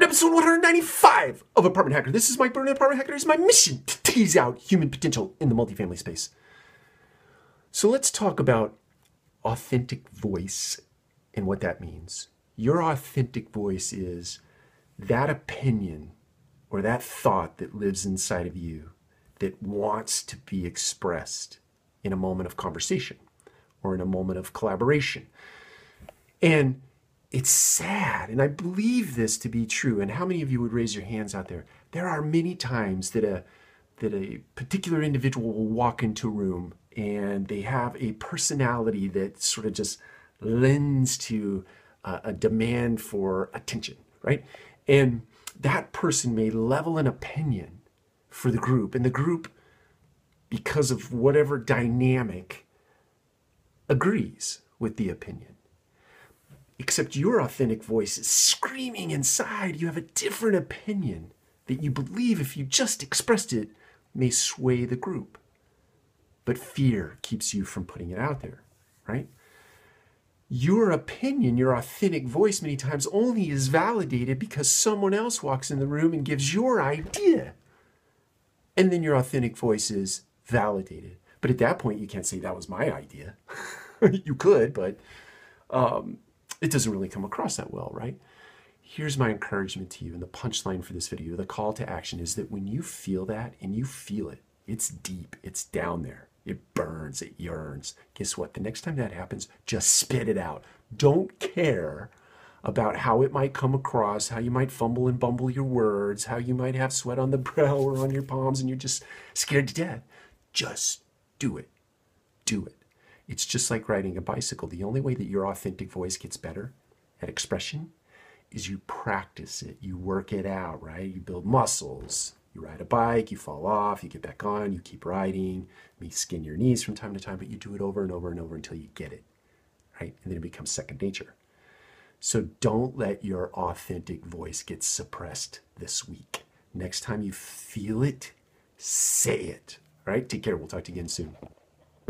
episode 195 of Apartment Hacker. This is Mike Burnett, Apartment Hacker. It is my mission to tease out human potential in the multifamily space. So let's talk about authentic voice and what that means. Your authentic voice is that opinion or that thought that lives inside of you that wants to be expressed in a moment of conversation or in a moment of collaboration. And it's sad, and I believe this to be true. And how many of you would raise your hands out there? There are many times that a particular individual will walk into a room and they have a personality that sort of just lends to a demand for attention, right? And that person may level an opinion for the group, and the group, because of whatever dynamic, agrees with the opinion. Except your authentic voice is screaming inside. You have a different opinion that you believe, if you just expressed it, may sway the group. But fear keeps you from putting it out there, right? Your opinion, your authentic voice, many times only is validated because someone else walks in the room and gives your idea. And then your authentic voice is validated. But at that point, you can't say that was my idea. You could, but it doesn't really come across that well, right? Here's my encouragement to you, and the punchline for this video, the call to action is that when you feel that, and you feel it, it's deep, it's down there, it burns, it yearns. Guess what? The next time that happens, just spit it out. Don't care about how it might come across, how you might fumble and bumble your words, how you might have sweat on the brow or on your palms and you're just scared to death. Just do it. Do it. It's just like riding a bicycle. The only way that your authentic voice gets better at expression is you practice it. You work it out, right? You build muscles. You ride a bike, you fall off, you get back on, you keep riding. You may skin your knees from time to time, but you do it over and over and over until you get it, right? And then it becomes second nature. So don't let your authentic voice get suppressed this week. Next time you feel it, say it, all right? Take care. We'll talk to you again soon.